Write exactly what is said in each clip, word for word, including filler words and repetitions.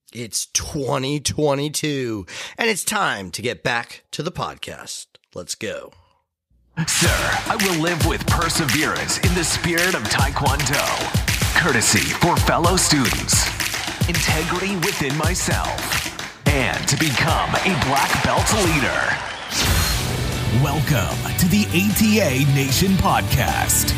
It's twenty twenty-two, and it's time to get back to the podcast. Let's go. Sir, I will live with perseverance in the spirit of Taekwondo. Courtesy for fellow students. Integrity within myself. And to become a black belt leader. Welcome to the A T A Nation Podcast.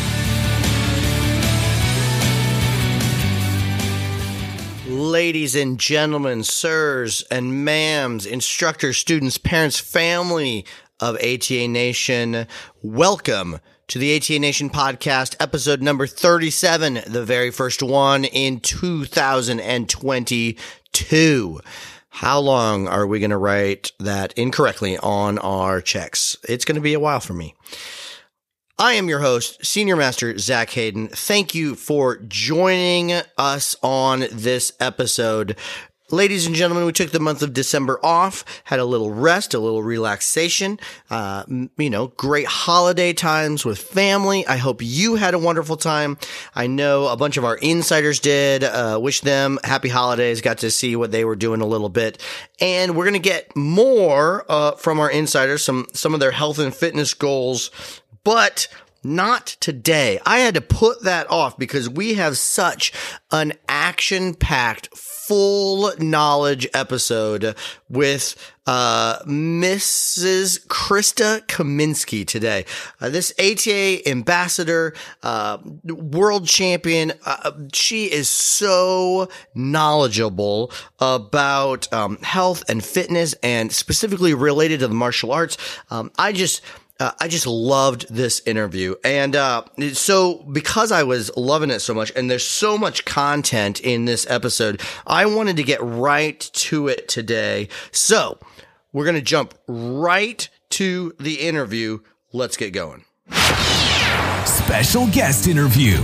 Ladies and gentlemen, sirs and ma'ams, instructors, students, parents, family of A T A Nation, welcome to the A T A Nation Podcast, episode number thirty-seven, the very first one in two thousand twenty-two. How long are we going to write that incorrectly on our checks? It's going to be a while for me. I am your host, Senior Master Zach Hayden. Thank you for joining us on this episode. Ladies and gentlemen, we took the month of December off, had a little rest, a little relaxation, uh, you know, great holiday times with family. I hope you had a wonderful time. I know a bunch of our insiders did. Uh, wish them happy holidays, got to see what they were doing a little bit. And we're going to get more uh, from our insiders, some, some of their health and fitness goals. But not today. I had to put that off because we have such an action-packed, full knowledge episode with uh Missus Krista Kaminsky today. Uh, this A T A ambassador, uh world champion, uh, she is so knowledgeable about um health and fitness and specifically related to the martial arts. Um I just Uh, I just loved this interview. And uh so because I was loving it so much and there's so much content in this episode, I wanted to get right to it today. So we're going to jump right to the interview. Let's get going. Special guest interview.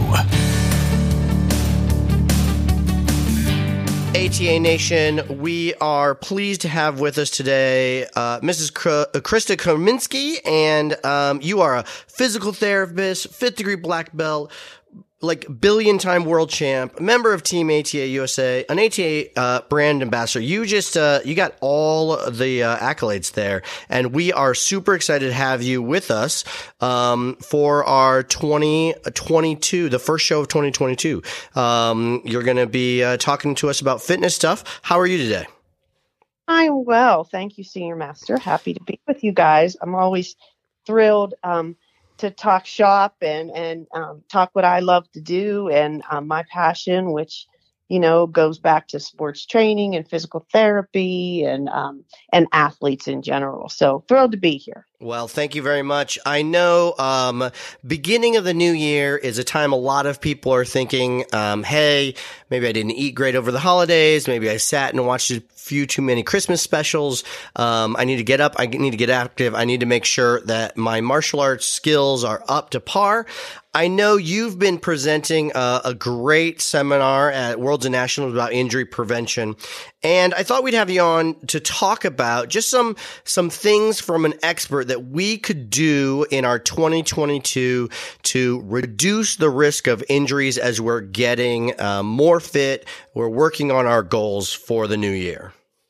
A T A Nation, we are pleased to have with us today uh, Missus Kr- Krista Kaminsky, and um, you are a physical therapist, fifth degree black belt, like billion-time world champ, member of Team A T A U S A, an A T A uh, brand ambassador. You just uh, you got all the uh, accolades there, and we are super excited to have you with us um, for our twenty twenty-two, the first show of twenty twenty-two. Um, you're going to be uh, talking to us about fitness stuff. How are you today? I'm well, thank you, Senior Master. Happy to be with you guys. I'm always thrilled Um, to talk shop and, and um, talk what I love to do and um, my passion, which, you know, goes back to sports training and physical therapy and um, and athletes in general. So thrilled to be here. Well, thank you very much. I know um, beginning of the new year is a time a lot of people are thinking, um, hey, maybe I didn't eat great over the holidays. Maybe I sat and watched a few too many Christmas specials. Um, I need to get up. I need to get active. I need to make sure that my martial arts skills are up to par. I know you've been presenting uh, a great seminar at Worlds and Nationals about injury prevention, and I thought we'd have you on to talk about just some some things from an expert that we could do in our twenty twenty-two to reduce the risk of injuries as we're getting uh, more fit. We're working on our goals for the new year.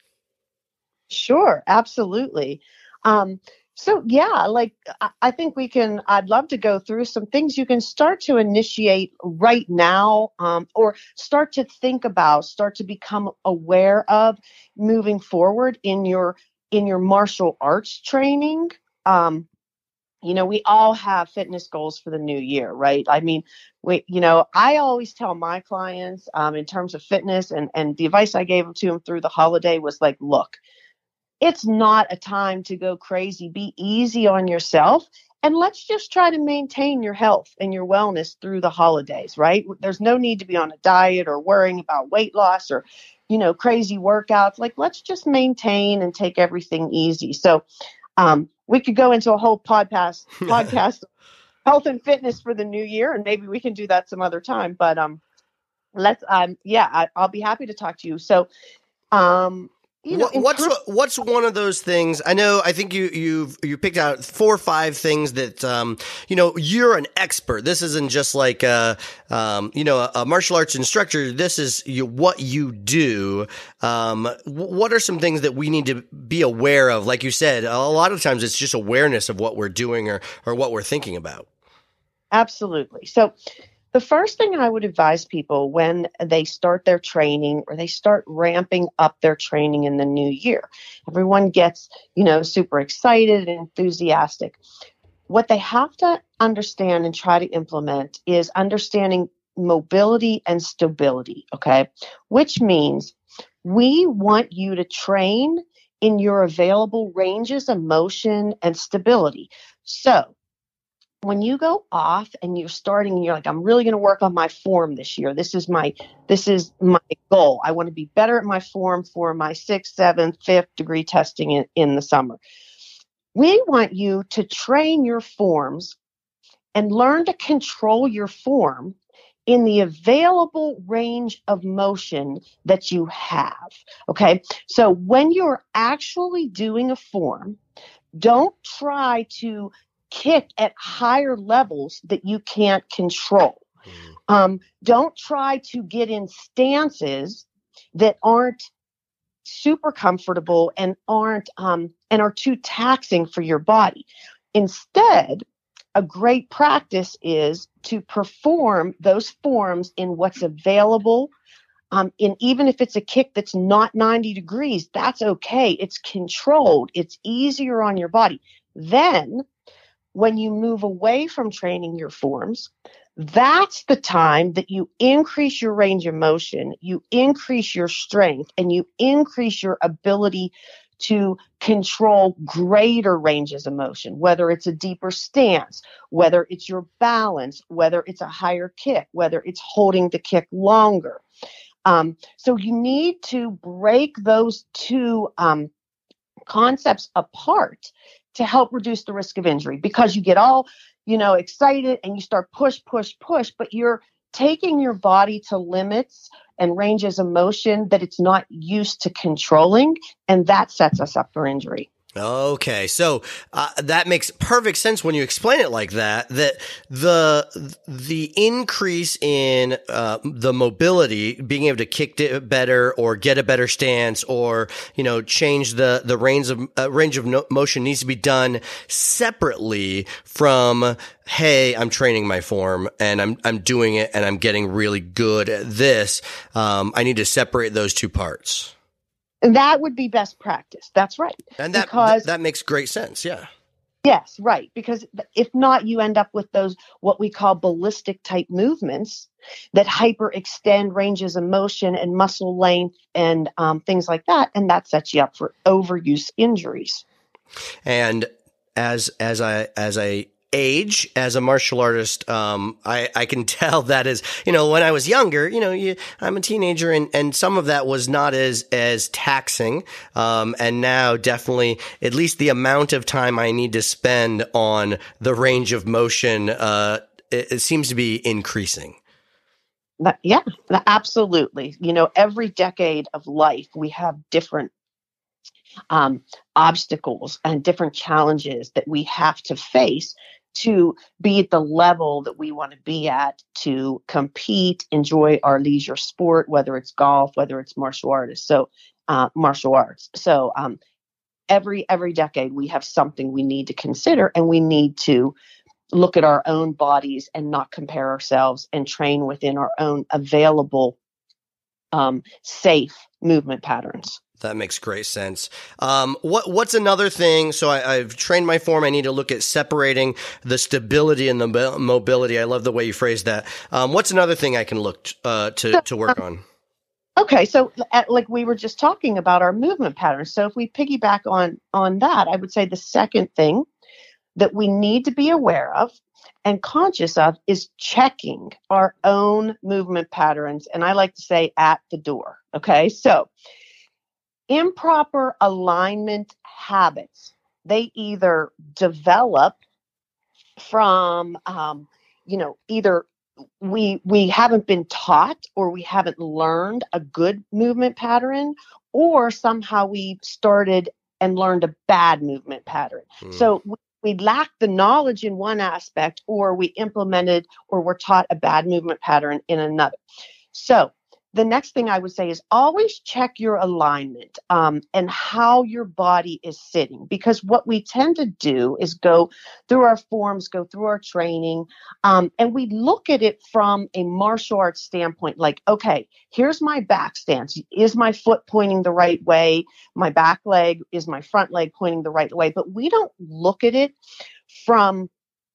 Sure, absolutely. Um, So, yeah, like I- I think we can, I'd love to go through some things you can start to initiate right now um, or start to think about, start to become aware of moving forward in your in your martial arts training. Um, you know, we all have fitness goals for the new year, right? I mean, we, you know, I always tell my clients um, in terms of fitness and, and the advice I gave them to them through the holiday was like, look, it's not a time to go crazy. Be easy on yourself. And let's just try to maintain your health and your wellness through the holidays, right? There's no need to be on a diet or worrying about weight loss or, you know, crazy workouts. Like, let's just maintain and take everything easy. So um, we could go into a whole podcast, podcast, health and fitness for the new year, and maybe we can do that some other time. But um, let's, um, yeah, I, I'll be happy to talk to you. So um, you know, What, what's improve. what's one of those things? I know. I think you you've you picked out four or five things that um, you know you're an expert. This isn't just like a um, you know a, a martial arts instructor. This is you, what you do. Um, what are some things that we need to be aware of? Like you said, a lot of times it's just awareness of what we're doing or or what we're thinking about. Absolutely. So the first thing I would advise people when they start their training or they start ramping up their training in the new year, everyone gets, you know, super excited and enthusiastic. What they have to understand and try to implement is understanding mobility and stability, okay? Which means we want you to train in your available ranges of motion and stability. So when you go off and you're starting and you're like, I'm really going to work on my form this year. This is my, this is my goal. I want to be better at my form for my sixth, seventh, fifth degree testing in, in the summer. We want you to train your forms and learn to control your form in the available range of motion that you have. Okay. So when you're actually doing a form, don't try to kick at higher levels that you can't control. Mm. Um, don't try to get in stances that aren't super comfortable and aren't um, and are too taxing for your body. Instead, a great practice is to perform those forms in what's available. Um, and even if it's a kick that's not ninety degrees, that's okay. It's controlled. It's easier on your body. Then when you move away from training your forms, that's the time that you increase your range of motion, you increase your strength, and you increase your ability to control greater ranges of motion, whether it's a deeper stance, whether it's your balance, whether it's a higher kick, whether it's holding the kick longer. Um, so you need to break those two um, concepts apart to help reduce the risk of injury, because you get all, you know, excited and you start push, push, push, but you're taking your body to limits and ranges of motion that it's not used to controlling, and that sets us up for injury. Okay, so uh, that makes perfect sense when you explain it like that, that the the increase in uh, the mobility, being able to kick it better or get a better stance or, you know, change the, the range of uh, range of no- motion needs to be done separately from, hey, I'm training my form and I'm I'm doing it and I'm getting really good at this. Um, I need to separate those two parts. And that would be best practice. That's right. And that because, th- that makes great sense. Yeah. Yes, right. Because if not, you end up with those what we call ballistic type movements that hyperextend ranges of motion and muscle length and um, things like that. And that sets you up for overuse injuries. And as as I as I age as a martial artist, um, I, I can tell that is, you know, when I was younger, you know, you, I'm a teenager and, and some of that was not as, as taxing. Um, and now definitely at least the amount of time I need to spend on the range of motion, uh, it, it seems to be increasing. But yeah, absolutely. You know, every decade of life, we have different um, obstacles and different challenges that we have to face to be at the level that we want to be at, to compete, enjoy our leisure sport, whether it's golf, whether it's martial artists. So, uh, martial arts. So, um, every every decade we have something we need to consider, and we need to look at our own bodies and not compare ourselves and train within our own available, um, safe movement patterns. That makes great sense. Um, what, what's another thing? So I, I've trained my form. I need to look at separating the stability and the mobility. I love the way you phrased that. Um, what's another thing I can look uh, to, to work on? Okay. So at, like we were just talking about our movement patterns. So if we piggyback on, on that, I would say the second thing that we need to be aware of and conscious of is checking our own movement patterns. And I like to say at the door. Okay. So improper alignment habits, they either develop from, um, you know, either we we haven't been taught or we haven't learned a good movement pattern, or somehow we started and learned a bad movement pattern. Mm. So we, we lack the knowledge in one aspect, or we implemented or were taught a bad movement pattern in another. So the next thing I would say is always check your alignment um, and how your body is sitting, because what we tend to do is go through our forms, go through our training, um, and we look at it from a martial arts standpoint. Like, okay, here's my back stance. Is my foot pointing the right way? My back leg, is my front leg pointing the right way? But we don't look at it from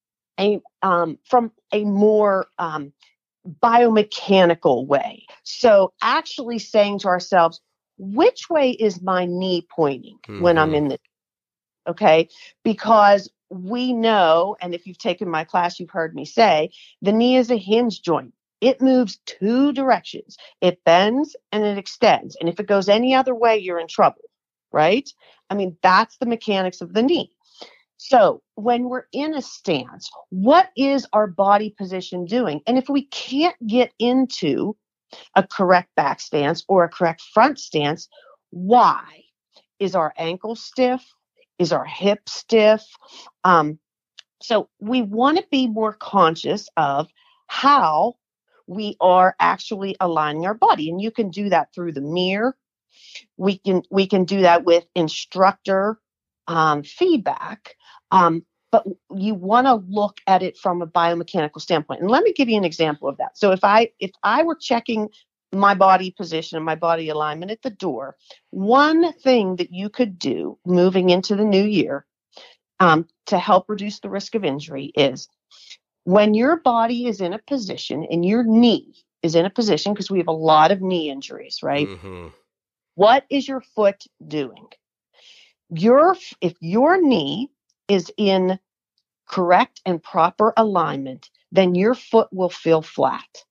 a um, from a more um, biomechanical way. So actually saying to ourselves, which way is my knee pointing mm-hmm. when I'm in this? Okay. Because we know, and if you've taken my class, you've heard me say, the knee is a hinge joint. It moves two directions. It bends and it extends. And if it goes any other way, you're in trouble, right? I mean, that's the mechanics of the knee. So when we're in a stance, what is our body position doing? And if we can't get into a correct back stance or a correct front stance, why? Is our ankle stiff? Is our hip stiff? Um, so we want to be more conscious of how we are actually aligning our body. And you can do that through the mirror. We can, we can do that with instructor um, feedback. Um, but you want to look at it from a biomechanical standpoint. And let me give you an example of that. So if I, if I were checking my body position and my body alignment at the door, one thing that you could do moving into the new year, um, to help reduce the risk of injury is when your body is in a position and your knee is in a position, because we have a lot of knee injuries, right? Mm-hmm. What is your foot doing? Your, if your knee is in correct and proper alignment, then your foot will feel flat.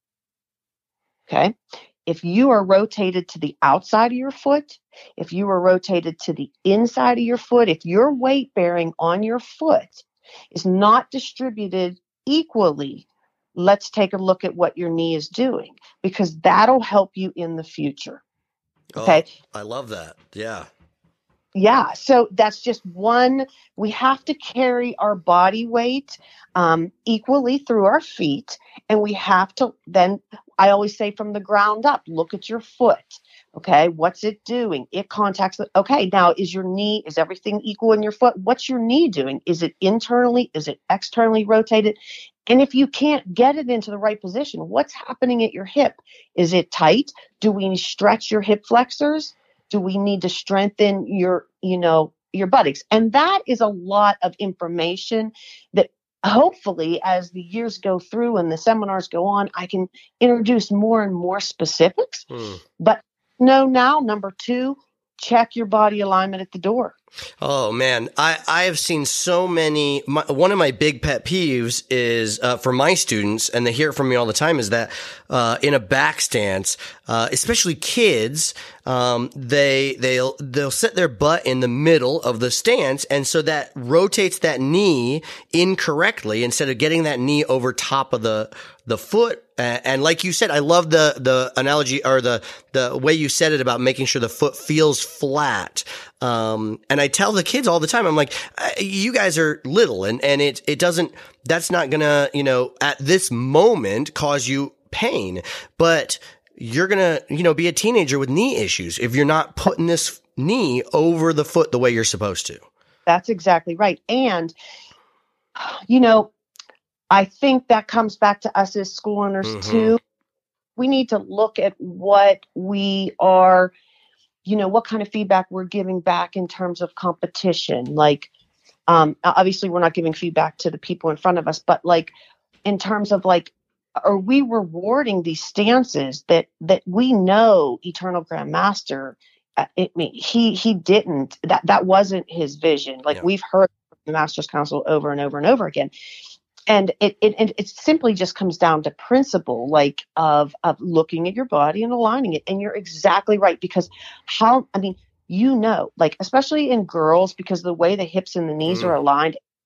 Okay. If you are rotated to the outside of your foot, if you are rotated to the inside of your foot, if your weight bearing on your foot is not distributed equally, let's take a look at what your knee is doing, because that'll help you in the future. Okay. Oh, I love that. Yeah. Yeah. So that's just one. We have to carry our body weight um, equally through our feet. And we have to then, I always say from the ground up, look at your foot. Okay. What's it doing? It contacts the, okay. Now is your knee, is everything equal in your foot? What's your knee doing? Is it internally? Is it externally rotated? And if you can't get it into the right position, what's happening at your hip? Is it tight? Do we stretch your hip flexors? Do we need to strengthen your, you know, your buttocks? And that is a lot of information that hopefully as the years go through and the seminars go on, I can introduce more and more specifics. Mm. But no, now, number two, check your body alignment at the door. Oh man, I, I have seen so many, my, one of my big pet peeves is, uh, for my students, and they hear it from me all the time, is that, uh, in a back stance, uh, especially kids, um, they, they'll, they'll set their butt in the middle of the stance. And so that rotates that knee incorrectly instead of getting that knee over top of the, the foot. And like you said, I love the, the analogy or the, the way you said it about making sure the foot feels flat. Um, and I tell the kids all the time, I'm like, you guys are little and, and it, it doesn't, that's not gonna, you know, at this moment cause you pain, but you're gonna, you know, be a teenager with knee issues if you're not putting this knee over the foot the way you're supposed to. That's exactly right. And, you know, I think that comes back to us as school owners mm-hmm. too. We need to look at what we are, you know, what kind of feedback we're giving back in terms of competition. Like, um, obviously we're not giving feedback to the people in front of us, but like in terms of like, are we rewarding these stances that, that we know Eternal Grandmaster, uh, it, he, he didn't, that, that wasn't his vision. Like yeah. we've heard from the Masters Council over and over and over again. And it, it it simply just comes down to principle, like of of looking at your body and aligning it. And you're exactly right, because how, I mean, you know, like especially in girls, because the way the hips and the knees mm. are aligned,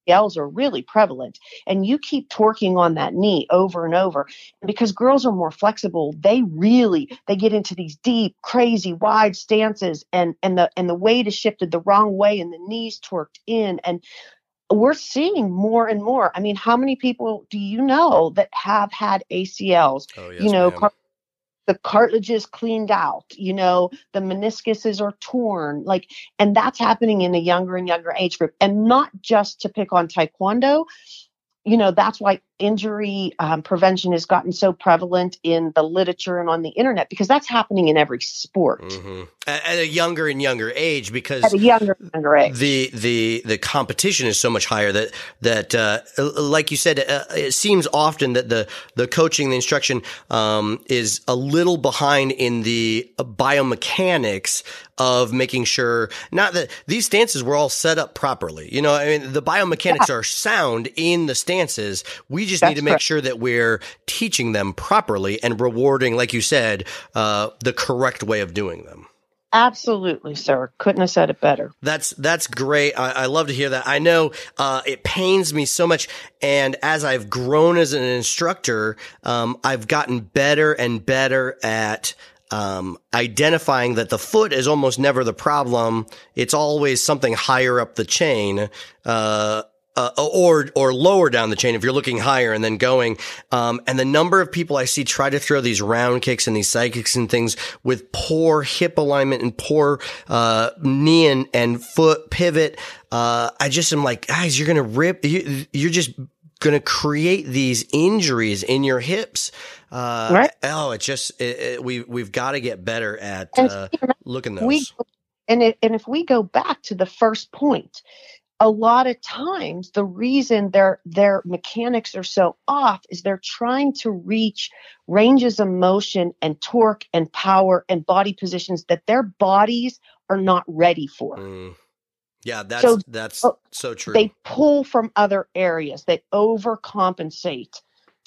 Ls are really prevalent, and you keep torquing on that knee over and over. And because girls are more flexible, they really they get into these deep, crazy, wide stances, and and the and the weight is shifted the wrong way, and the knees torqued in, and we're seeing more and more. I mean, how many people do you know that have had A C Ls? Oh, yes, you know, ma'am. car- the cartilage is cleaned out, you know, the meniscuses are torn, like, and that's happening in a younger and younger age group. And not just to pick on Taekwondo, you know, that's why injury um, prevention has gotten so prevalent in the literature and on the internet, because that's happening in every sport. Mm-hmm. At, at a younger and younger age, because At a younger, younger age. the the the competition is so much higher that that uh, like you said, uh, it seems often that the the coaching, the instruction um, is a little behind in the biomechanics of making sure not that these stances were all set up properly. You know, I mean, the biomechanics yeah. are sound in the stances. We just That's need to make correct. sure that we're teaching them properly and rewarding, like you said, uh, the correct way of doing them. Absolutely, sir. Couldn't have said it better. That's that's great. I, I love to hear that. I know uh, it pains me so much, and as I've grown as an instructor, um, I've gotten better and better at um, identifying that the foot is almost never the problem. It's always something higher up the chain. Uh, Uh, or, or lower down the chain if you're looking higher and then going. Um, and the number of people I see try to throw these round kicks and these side kicks and things with poor hip alignment and poor, uh, knee and, and foot pivot. Uh, I just am like, guys, you're going to rip, you, you're just going to create these injuries in your hips. Uh, right. Oh, it's just, it, it, we, we've got to get better at, And uh, you know, looking those. we, and it, and if we go back to the first point, a lot of times the reason their their mechanics are so off is they're trying to reach ranges of motion and torque and power and body positions that their bodies are not ready for. Mm. Yeah, that's So, that's uh, so true. They pull from other areas. They overcompensate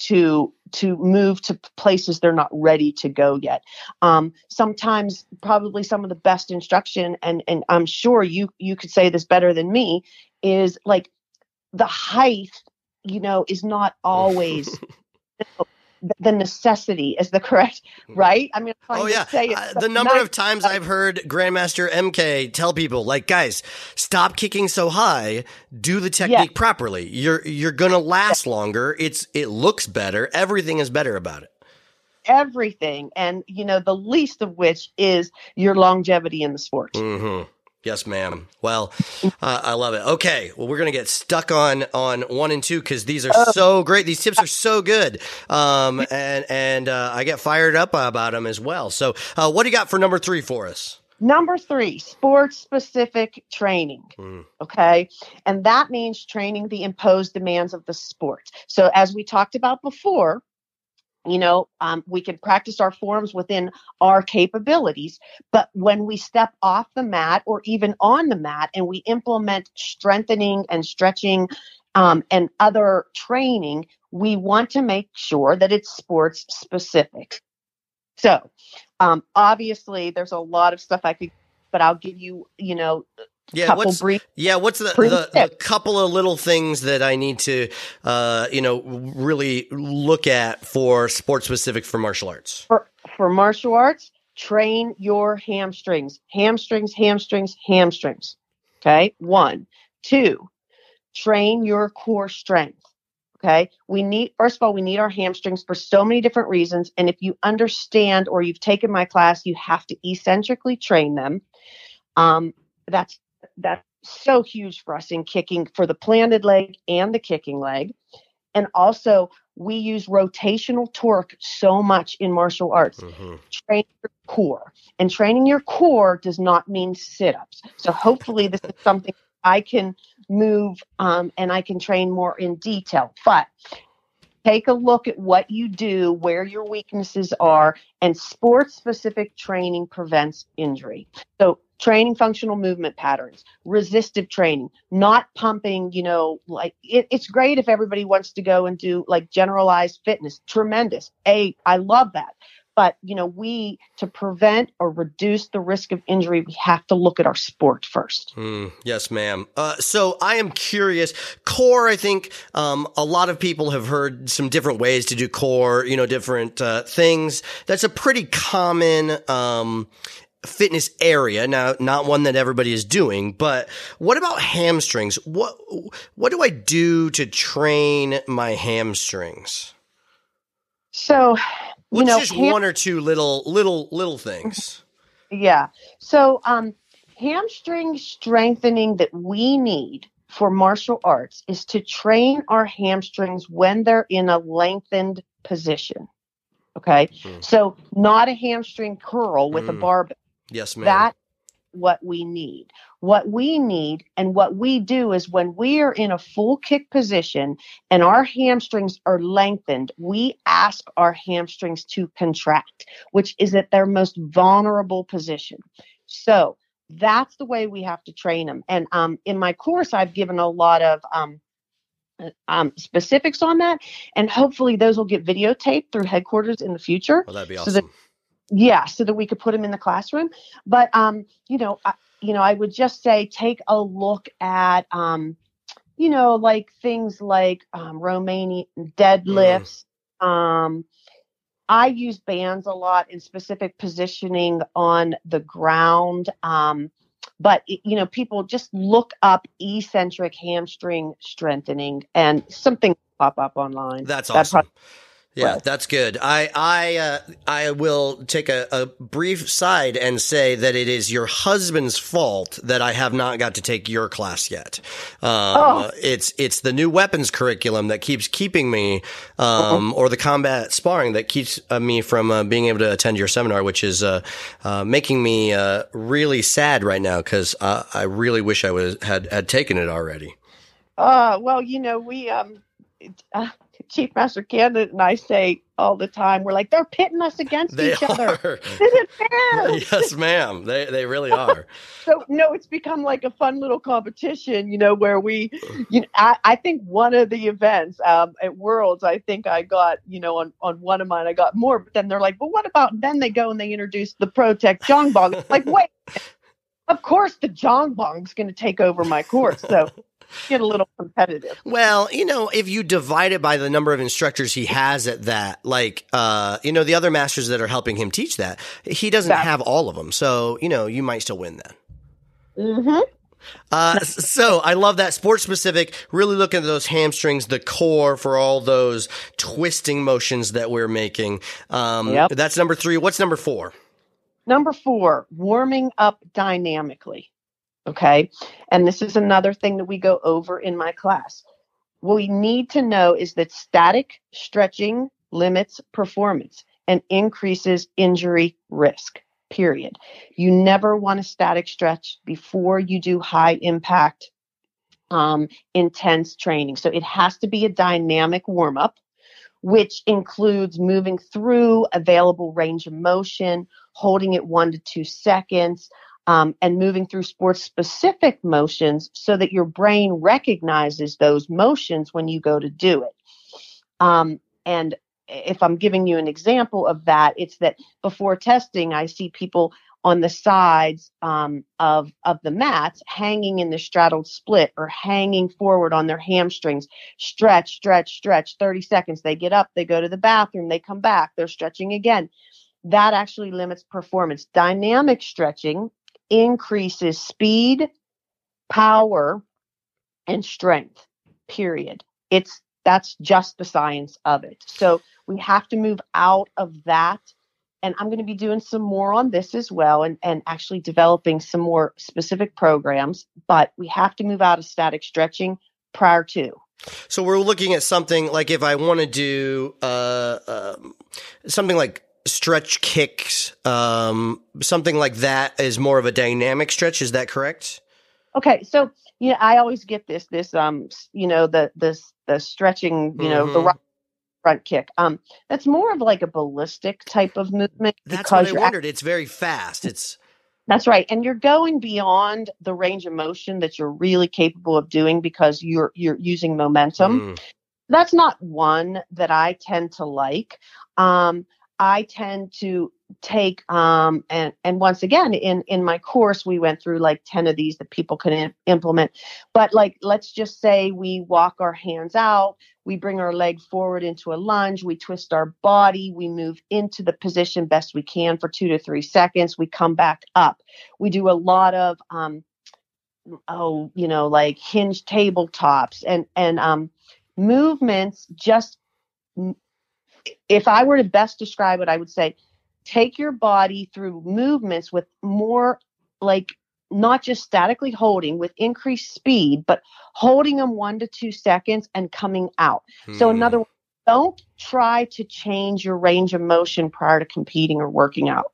to to move to places they're not ready to go yet. Um, sometimes probably some of the best instruction, and and I'm sure you you could say this better than me, is like the height, you know, is not always the necessity is the correct, right? I mean, I'm oh yeah, to say uh, the number nice, of times I've heard Grandmaster M K tell people, like, guys, stop kicking so high, do the technique yeah. properly. You're you're gonna last longer. It's it looks better. Everything is better about it. Everything, and you know, the least of which is your longevity in the sport. Mm-hmm. Yes, ma'am. Well, uh, I love it. Okay. Well, we're going to get stuck on, on one and two because these are Oh. so great. These tips are so good. Um, and, and, uh, I get fired up about them as well. So, uh, what do you got for number three for us? Number three, sports specific training. Mm. Okay. And that means training the imposed demands of the sport. So as we talked about before, you know, um, we can practice our forms within our capabilities, but when we step off the mat or even on the mat and we implement strengthening and stretching um, and other training, we want to make sure that it's sports specific. So um, obviously there's a lot of stuff I could, but I'll give you, you know, Yeah, couple what's brief, yeah? What's the, the the couple of little things that I need to, uh, you know, really look at for sports specific for martial arts? For for martial arts, train your hamstrings, hamstrings, hamstrings, hamstrings. Okay, one, two, train your core strength. Okay, we need first of all we need our hamstrings for so many different reasons, and if you understand or you've taken my class, you have to eccentrically train them. Um, that's That's so huge for us in kicking for the planted leg and the kicking leg. And also, we use rotational torque so much in martial arts. Mm-hmm. Train your core. And training your core does not mean sit-ups. So hopefully this is something I can move um, and I can train more in detail. But take a look at what you do, where your weaknesses are, and sports-specific training prevents injury. So training functional movement patterns, resistive training, not pumping, you know, like it, it's great if everybody wants to go and do like generalized fitness. Tremendous. A, I love that. But, you know, we, to prevent or reduce the risk of injury, we have to look at our sport first. Mm, yes, ma'am. Uh, so I am curious. Core, I think um, a lot of people have heard some different ways to do core, you know, different uh, things. That's a pretty common um, fitness area. Now, not one that everybody is doing, but what about hamstrings? What what do I do to train my hamstrings? So, you What's know, just ham- one or two little little little things? yeah. So, um, hamstring strengthening that we need for martial arts is to train our hamstrings when they're in a lengthened position. Okay. Mm. So, not a hamstring curl with Mm. a barbell. Yes, ma'am. That's what we need. What we need and what we do is when we are in a full kick position and our hamstrings are lengthened, we ask our hamstrings to contract, which is at their most vulnerable position. So that's the way we have to train them. And um, in my course, I've given a lot of um, um, specifics on that. And hopefully those will get videotaped through headquarters in the future. Well, that'd be So awesome. that Yeah, so that we could put them in the classroom. But, um, you know, I, you know, I would just say take a look at, um, you know, like things like um, Romanian deadlifts. Mm. Um, I use bands a lot in specific positioning on the ground. Um, but, you know, people just look up eccentric hamstring strengthening and something pop up online. That's awesome. That probably- Yeah, Well, that's good. I I uh, I will take a, a brief side and say that it is your husband's fault that I have not got to take your class yet. Um, oh. It's it's the new weapons curriculum that keeps keeping me, um, uh-huh. or the combat sparring that keeps uh, me from uh, being able to attend your seminar, which is uh, uh, making me uh, really sad right now because uh, I really wish I was had had taken it already. Uh, well, you know, we um. Uh, Chief Master Candidate and I say all the time, we're like, they're pitting us against they each are. other. Is it fair? Yes, ma'am. They they really are. So, no, it's become like a fun little competition, you know, where we, you know, I, I think one of the events um, at Worlds, I think I got, you know, on, on one of mine, I got more, but then they're like, well, what about, then they go and they introduce the ProTech Jongbong. Like, wait, of course the Jongbong's going to take over my course. So, get a little competitive. Well, you know, if you divide it by the number of instructors he has at that, like, uh, you know, the other masters that are helping him teach that, he doesn't exactly. have all of them. So, you know, you might still win that. Mm-hmm. Uh, so I love that sports specific, really looking at those hamstrings, the core for all those twisting motions that we're making. Um, yep. That's number three. What's number four? Number four, warming up dynamically. Okay. And this is another thing that we go over in my class. What we need to know is that static stretching limits performance and increases injury risk, period. You never want a static stretch before you do high impact, um, intense training. So it has to be a dynamic warm up, which includes moving through available range of motion, holding it one to two seconds, Um, and moving through sports-specific motions so that your brain recognizes those motions when you go to do it. Um, and if I'm giving you an example of that, it's that before testing, I see people on the sides um, of, of the mats hanging in the straddled split or hanging forward on their hamstrings, stretch, stretch, stretch, thirty seconds. They get up, they go to the bathroom, they come back, they're stretching again. That actually limits performance. Dynamic stretching increases speed, power, and strength, period. It's that's just the science of it. So we have to move out of that. And I'm going to be doing some more on this as well and, and actually developing some more specific programs. But we have to move out of static stretching prior to. So we're looking at something like if I want to do uh, um, something like stretch kicks, um, something like that is more of a dynamic stretch. Is that correct? Okay. So, you know, I always get this, this, um, you know, the, this, the stretching, you know, mm-hmm. the right front kick. Um, that's more of like a ballistic type of movement. That's what I wondered. Act- it's very fast. It's That's right. And you're going beyond the range of motion that you're really capable of doing because you're, you're using momentum. Mm. That's not one that I tend to like. Um, I tend to take, um, and, and once again, in, in my course, we went through like ten of these that people can im- implement. But like, let's just say we walk our hands out, we bring our leg forward into a lunge, we twist our body, we move into the position best we can for two to three seconds, we come back up. We do a lot of, um, oh, you know, like hinge tabletops and, and, um, movements. Just, if I were to best describe it, I would say, take your body through movements with more, like, not just statically holding with increased speed, but holding them one to two seconds and coming out. Hmm. So in other words, don't try to change your range of motion prior to competing or working out.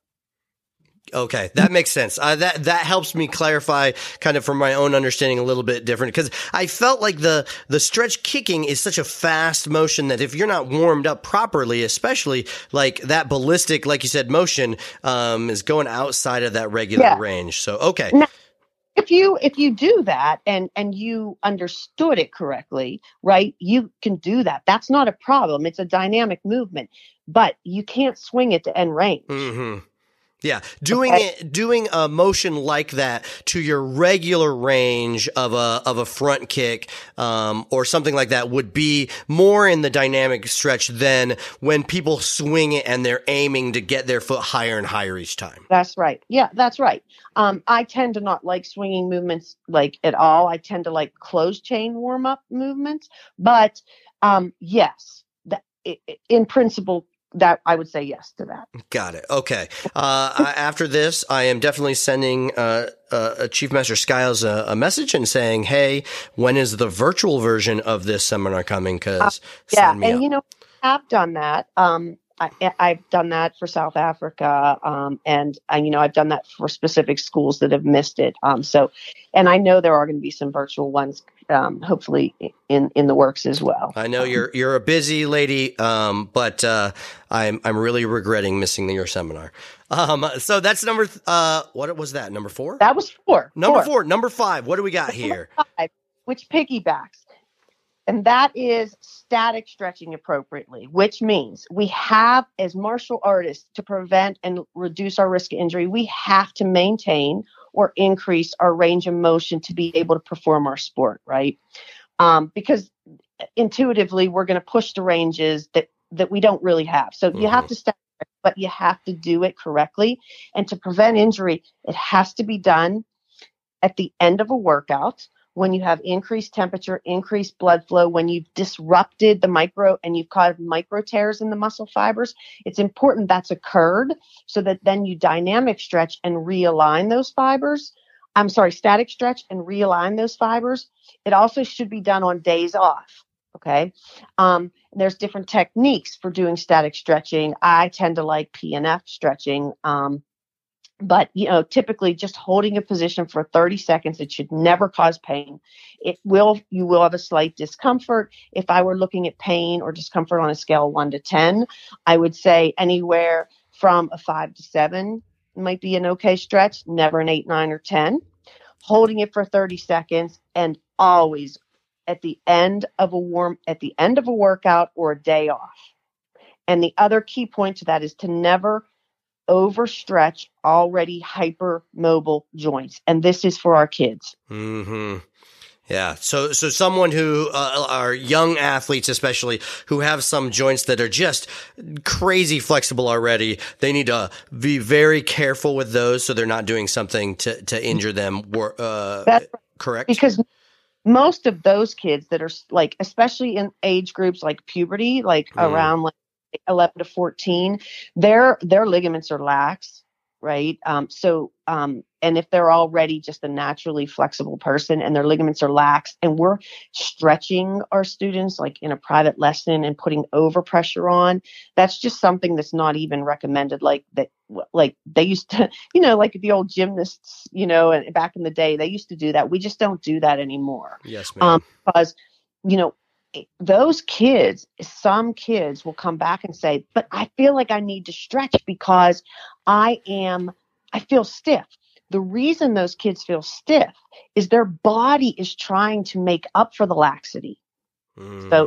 Okay, that makes sense. Uh, that that helps me clarify, kind of from my own understanding, a little bit different, because I felt like the the stretch kicking is such a fast motion that if you're not warmed up properly, especially like that ballistic, like you said, motion um, is going outside of that regular yeah. range. So okay. Now, if you if you do that and and you understood it correctly, right, you can do that. That's not a problem. It's a dynamic movement, but you can't swing it to end range. Mm-hmm. Yeah, doing okay. it, doing a motion like that to your regular range of a of a front kick, um, or something like that would be more in the dynamic stretch than when people swing it and they're aiming to get their foot higher and higher each time. That's right. Yeah, that's right. Um, I tend to not like swinging movements like at all. I tend to like closed chain warm up movements, but um, yes, that, in principle. That I would say yes to that. Got it. Okay. Uh, I, after this, I am definitely sending uh, uh, Chief Master Skiles a, a message and saying, "Hey, when is the virtual version of this seminar coming?" Because uh, yeah, sign me and up. you know, I've done that. Um, I, I've done that for South Africa, um, and, and you know, I've done that for specific schools that have missed it. Um, so, and I know there are going to be some virtual ones, um, hopefully in, in the works as well. I know you're you're a busy lady, um, but uh, I'm I'm really regretting missing your seminar. Um, so that's number. Th- uh, what was that? Number four. That was four. Number four. four. Number five. What do we got here? Five, which piggybacks. And that is static stretching appropriately, which means we have, as martial artists, to prevent and reduce our risk of injury, we have to maintain or increase our range of motion to be able to perform our sport, right? Um, because intuitively, we're going to push the ranges that, that we don't really have. So mm-hmm. you have to static, but you have to do it correctly. And to prevent injury, it has to be done at the end of a workout, when you have increased temperature, increased blood flow, when you've disrupted the micro and you've caused micro tears in the muscle fibers. It's important that's occurred so that then you dynamic stretch and realign those fibers. I'm sorry, static stretch and realign those fibers. It also should be done on days off. Okay. Um, there's different techniques for doing static stretching. I tend to like P N F stretching. Um, But, you know, typically just holding a position for thirty seconds, it should never cause pain. It will, you will have a slight discomfort. If I were looking at pain or discomfort on a scale of one to ten, I would say anywhere from a five to seven might be an okay stretch, never an eight, nine, or ten. Holding it for thirty seconds, and always at the end of a warm, at the end of a workout or a day off. And the other key point to that is to never overstretch already hypermobile joints, and this is for our kids. Mm-hmm. Yeah. So, so someone who uh, are young athletes, especially who have some joints that are just crazy flexible already, they need to be very careful with those so they're not doing something to to injure them. Uh, That's correct. Because most of those kids that are like, especially in age groups like puberty, like mm. around like eleven to fourteen, their their ligaments are lax, right? Um, so, um, and if they're already just a naturally flexible person and their ligaments are lax, and we're stretching our students like in a private lesson and putting overpressure on, that's just something that's not even recommended. Like that, like they used to, you know, like the old gymnasts, you know, and back in the day, they used to do that. We just don't do that anymore. Yes, ma'am. Um, because, you know, those kids, some kids will come back and say, but I feel like I need to stretch because I am, I feel stiff. The reason those kids feel stiff is their body is trying to make up for the laxity. Mm. So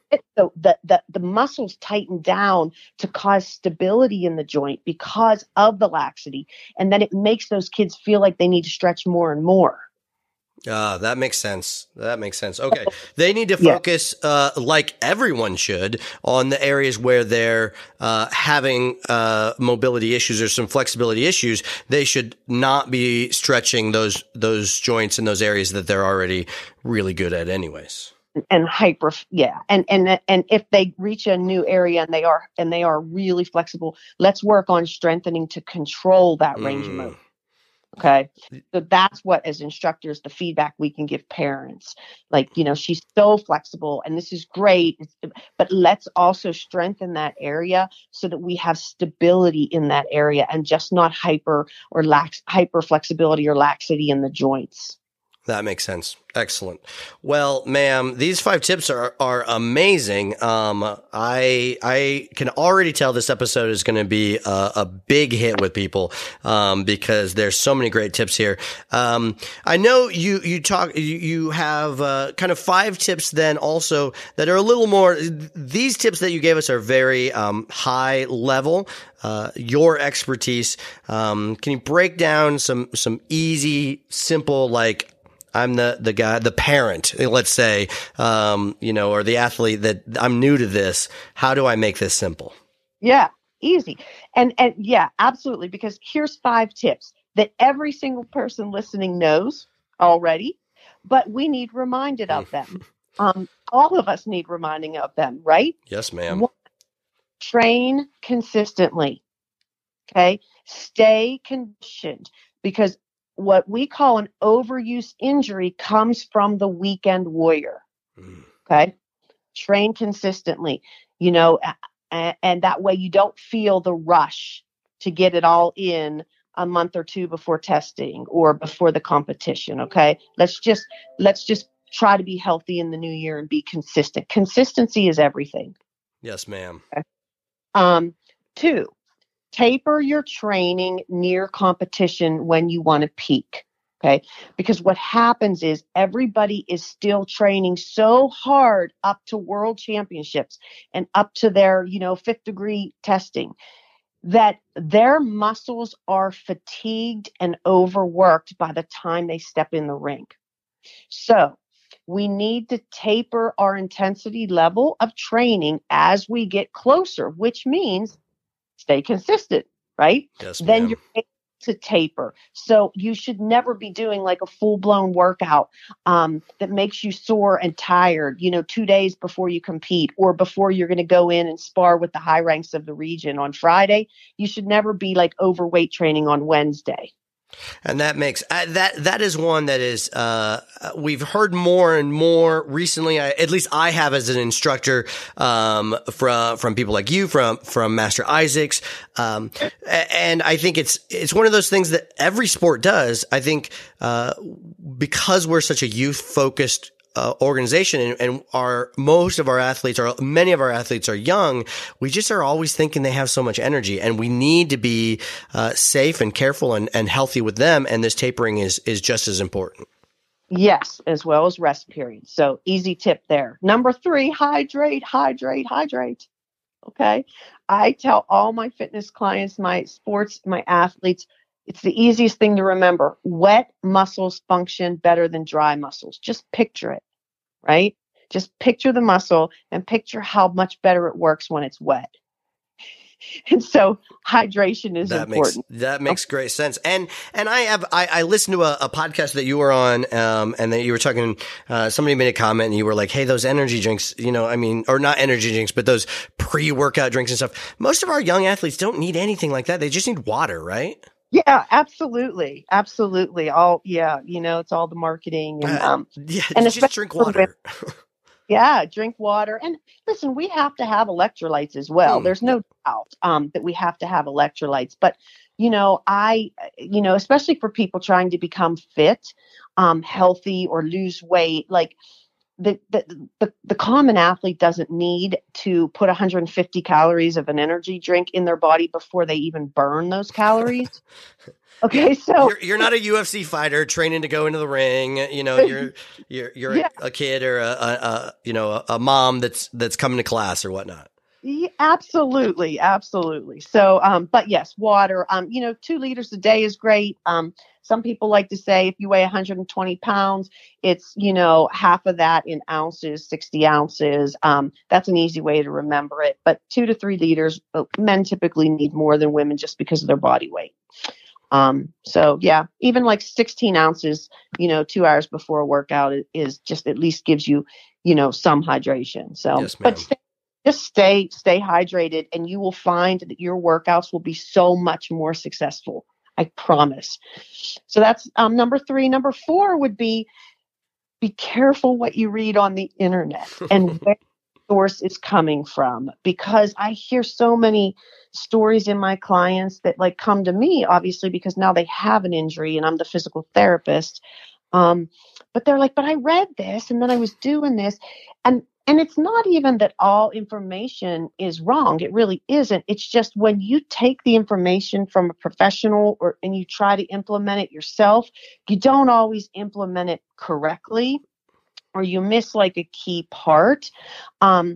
it, so the, the the muscles tighten down to cause stability in the joint because of the laxity, and then it makes those kids feel like they need to stretch more and more. Ah, that makes sense. That makes sense. Okay. They need to Yeah. focus, uh, like everyone should, on the areas where they're, uh, having, uh, mobility issues or some flexibility issues. They should not be stretching those, those joints in those areas that they're already really good at anyways. And hyper, yeah, and and and if they reach a new area and they are and they are really flexible, let's work on strengthening to control that range of Mm. motion. Okay. So that's what, as instructors, the feedback we can give parents. Like, you know, she's so flexible and this is great, it's- but let's also strengthen that area so that we have stability in that area and just not hyper or lax, hyper flexibility or laxity in the joints. That makes sense. Excellent. Well, ma'am, these five tips are, are amazing. Um, I, I can already tell this episode is going to be a, a big hit with people, um, because there's so many great tips here. Um, I know you, you talk, you, you have, uh, kind of five tips then also that are a little more, these tips that you gave us are very, um, high level, uh, your expertise. Um, can you break down some, some easy, simple, like, I'm the, the guy, the parent, let's say, um, you know, or the athlete that I'm new to this. How do I make this simple? Yeah, easy. And and yeah, absolutely. Because here's five tips that every single person listening knows already, but we need reminded of them. Um, all of us need reminding of them, right? Yes, ma'am. One, train consistently. Okay. Stay conditioned, because what we call an overuse injury comes from the weekend warrior. Mm. Okay. Train consistently, you know, and, and that way you don't feel the rush to get it all in a month or two before testing or before the competition. Okay. Let's just, let's just try to be healthy in the new year and be consistent. Consistency is everything. Yes, ma'am. Okay. Um, two, taper your training near competition when you want to peak. Okay. Because what happens is everybody is still training so hard up to world championships and up to their, you know, fifth degree testing that their muscles are fatigued and overworked by the time they step in the ring. So we need to taper our intensity level of training as we get closer, which means stay consistent, right? Yes, Then ma'am. you're able to taper. So you should never be doing like a full blown workout um, that makes you sore and tired, you know, two days before you compete or before you're going to go in and spar with the high ranks of the region on Friday. You should never be like overweight training on Wednesday. And that makes uh, that that is one that is uh we've heard more and more recently. I, at least I have as an instructor um from from people like you, from from Master Isaacs, um and I think it's it's one of those things that every sport does. I think uh because we're such a youth focused Uh, organization and, and our most of our athletes are many of our athletes are young. We just are always thinking they have so much energy, and we need to be uh, safe and careful and, and healthy with them. And this tapering is is just as important. Yes, as well as rest periods. So easy tip there. Number three, hydrate, hydrate, hydrate. Okay. I tell all my fitness clients, my sports, my athletes, it's the easiest thing to remember. Wet muscles function better than dry muscles. Just picture it, right? Just picture the muscle and picture how much better it works when it's wet. And so hydration is that important. Makes, that makes great sense. And, and I have, I, I listened to a, a podcast that you were on, um, and that you were talking, uh, somebody made a comment and you were like, hey, those energy drinks, you know, I mean, or not energy drinks, but those pre-workout drinks and stuff. Most of our young athletes don't need anything like that. They just need water, right? Yeah, absolutely. Absolutely. All, yeah, you know, it's all the marketing and, um, uh, yeah, and just drink water. Yeah, drink water. And listen, we have to have electrolytes as well. Hmm. There's no doubt um, that we have to have electrolytes. But, you know, I, you know, especially for people trying to become fit, um, healthy or lose weight, like the, the, the, the common athlete doesn't need to put one hundred fifty calories of an energy drink in their body before they even burn those calories. Okay, so you're, you're not a U F C fighter training to go into the ring. You know, you're you're you're yeah. a, a kid or a, a, a you know a, a mom that's that's coming to class or whatnot. Yeah, absolutely, absolutely. So, um, but yes, water. Um, you know, two liters a day is great. Um, some people like to say if you weigh one hundred twenty pounds, it's you know half of that in ounces, sixty ounces. Um, that's an easy way to remember it. But two to three liters, men typically need more than women just because of their body weight. Um, so yeah, even like sixteen ounces, you know, two hours before a workout is, is just at least gives you, you know, some hydration. So, yes, but stay, just stay, stay hydrated and you will find that your workouts will be so much more successful. I promise. So that's, um, number three. Number four would be, be careful what you read on the internet and where the source is coming from, because I hear so many stories in my clients that like come to me, obviously, because now they have an injury and I'm the physical therapist. Um, but they're like, but I read this and then I was doing this. And, and it's not even that all information is wrong. It really isn't. It's just when you take the information from a professional or, and you try to implement it yourself, you don't always implement it correctly or you miss like a key part. Um,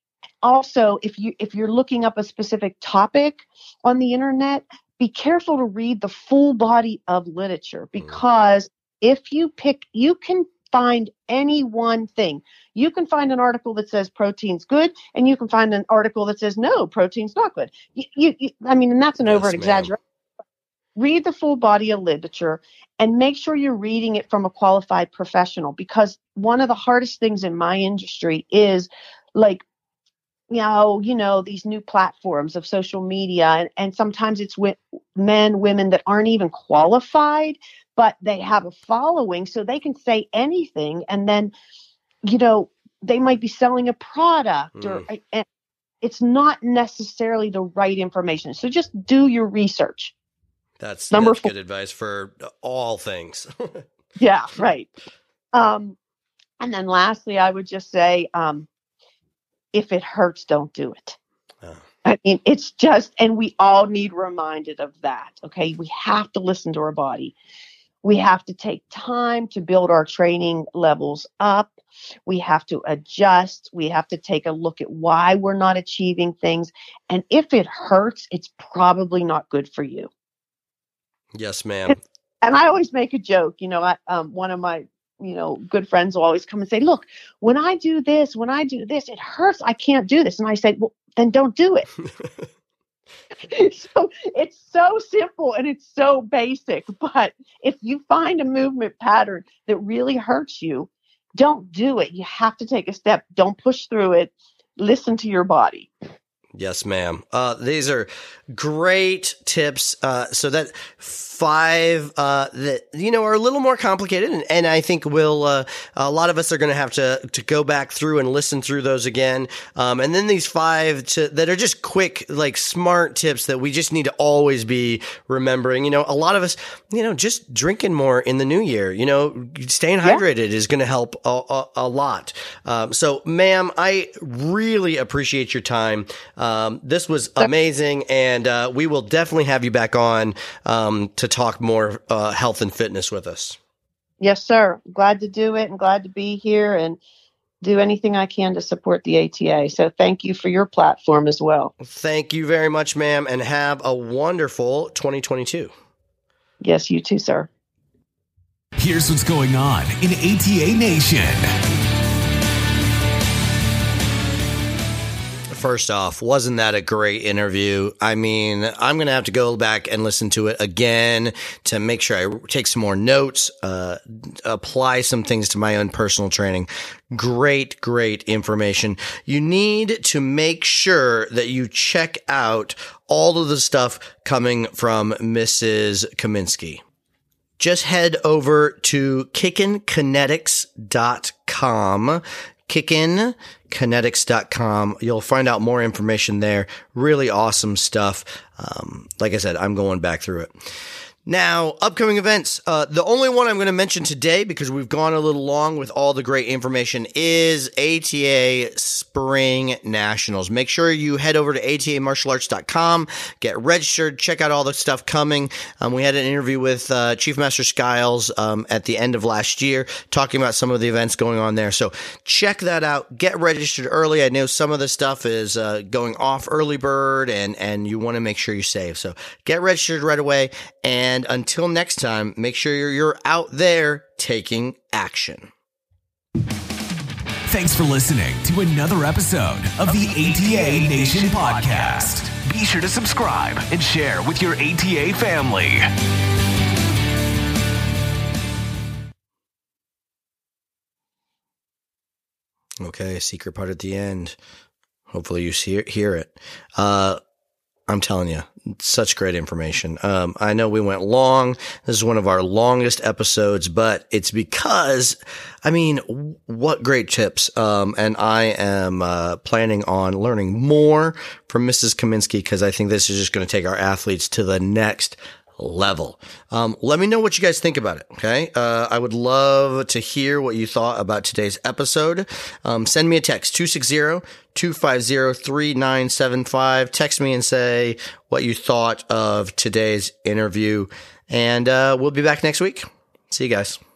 Also, if you if you're looking up a specific topic on the internet, be careful to read the full body of literature, because if you pick, you can find any one thing. You can find an article that says protein's good, and you can find an article that says no, protein's not good. You, you, you, I mean, and that's an yes, over exaggeration. Read the full body of literature and make sure you're reading it from a qualified professional, because one of the hardest things in my industry is like, you know, you know, these new platforms of social media. And, and sometimes it's with men, women that aren't even qualified, but they have a following, so they can say anything. And then, you know, they might be selling a product mm. or and it's not necessarily the right information. So just do your research. That's, Number that's four. Good advice for all things. Yeah, right. Um, and then lastly, I would just say, um, if it hurts, don't do it. Oh. I mean, it's just, and we all need reminded of that. Okay. We have to listen to our body. We have to take time to build our training levels up. We have to adjust. We have to take a look at why we're not achieving things. And if it hurts, it's probably not good for you. Yes, ma'am. And, and I always make a joke, you know, I, um, one of my, you know, good friends will always come and say, look, when I do this, when I do this, it hurts. I can't do this. And I say, well, then don't do it. So it's so simple and it's so basic. But if you find a movement pattern that really hurts you, don't do it. You have to take a step. Don't push through it. Listen to your body. Yes, ma'am. Uh, these are great tips. Uh, so that five, uh, that, you know, are a little more complicated. And, and I think we'll, uh, a lot of us are going to have to, to go back through and listen through those again. Um, and then these five to, that are just quick, like smart tips that we just need to always be remembering. You know, a lot of us, you know, just drinking more in the new year, you know, staying yeah. hydrated is going to help a, a, a lot. Um, so ma'am, I really appreciate your time. Um, this was amazing, and uh, we will definitely have you back on um, to talk more uh, health and fitness with us. Yes, sir. Glad to do it and glad to be here and do anything I can to support the A T A. So thank you for your platform as well. Thank you very much, ma'am, and have a wonderful twenty twenty-two. Yes, you too, sir. Here's what's going on in A T A Nation. First off, wasn't that a great interview? I mean, I'm going to have to go back and listen to it again to make sure I take some more notes, uh, apply some things to my own personal training. Great, great information. You need to make sure that you check out all of the stuff coming from Missus Kaminsky. Just head over to kickin kinetics dot com. kickin kinetics dot com. You'll find out more information there. Really awesome stuff. Um, like I said, I'm going back through it. Now, upcoming events. Uh, the only one I'm going to mention today, because we've gone a little long with all the great information, is A T A Spring Nationals. Make sure you head over to A T A martial arts dot com, get registered, check out all the stuff coming. Um, we had an interview with uh, Chief Master Skiles um, at the end of last year, talking about some of the events going on there. So check that out. Get registered early. I know some of the stuff is uh, going off early bird, and, and you want to make sure you save. So get registered right away. And And until next time, make sure you're, you're out there taking action. Thanks for listening to another episode of the A T A Nation podcast. Be sure to subscribe and share with your A T A family. Okay, secret part at the end. Hopefully you see it, hear it. Uh, I'm telling you, such great information. Um, I know we went long. This is one of our longest episodes, but it's because, I mean, what great tips. Um, and I am, uh, planning on learning more from Missus Kaminsky, because I think this is just going to take our athletes to the next level. Um, let me know what you guys think about it. Okay. Uh, I would love to hear what you thought about today's episode. Um, send me a text, two six zero, two five zero, three nine seven five. Text me and say what you thought of today's interview. And, uh, we'll be back next week. See you guys.